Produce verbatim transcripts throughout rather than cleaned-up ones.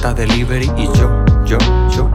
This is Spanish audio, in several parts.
pasta delivery y yo, yo, yo.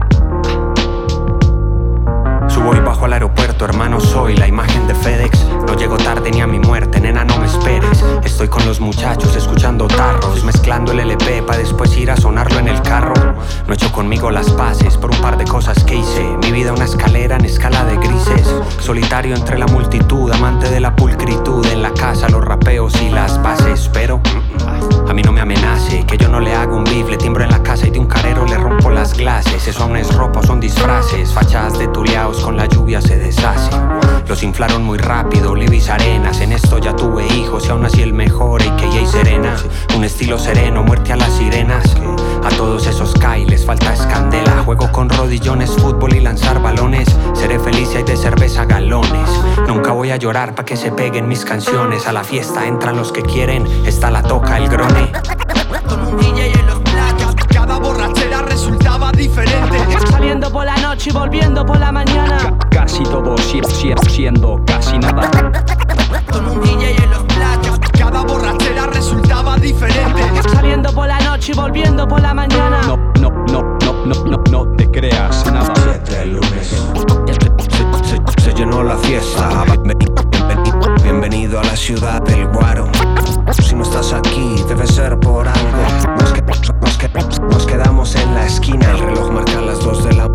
Subo y bajo al aeropuerto, hermano, soy la imagen de FedEx. No llego tarde ni a mi muerte, nena, no me esperes. Estoy con los muchachos escuchando tarros, mezclando el L P pa' después ir a sonarlo en el carro. No he hecho conmigo las paces por un par de cosas que hice. Mi vida una escalera en escala de grises. Solitario entre la multitud, amante de la pulcritud. En la casa los rapeos y las bases. Pero a mí no me amenace, que yo no le hago un beef. Le timbro en la casa y de un carero le rompo las glases. Eso aún es ropa o son disfraces. Fachadas de tuleados con la lluvia se deshace. Los inflaron muy rápido, Libis Arenas. En esto ya tuve hijos y aún así el mejor, A K A Serena. Un estilo sereno, muerte a las sirenas. A todos esos Kai les falta escandela. Juego con rodillones, fútbol y lanzar balones. Seré feliz si hay de cerveza galones. Nunca voy a llorar pa' que se peguen mis canciones. A la fiesta entran los que quieren, esta la toca el grone. Con un D J en los placas, cada borrachera resultaba diferente. Saliendo por la noche y volviendo por la mañana. Casi todo si, si, siendo casi nada. Con un D J en los placas, cada borrachera resultaba diferente. Saliendo por la noche y volviendo por la mañana. No, no, no, no, no, no, no te creas nada. siete el lunes. Se, se, se llenó la fiesta. Bienvenido, bienvenido a la ciudad del Guaro. Si no estás aquí, debe ser por algo. Nos, que, nos, que, nos quedamos en la esquina. El reloj marca las dos de la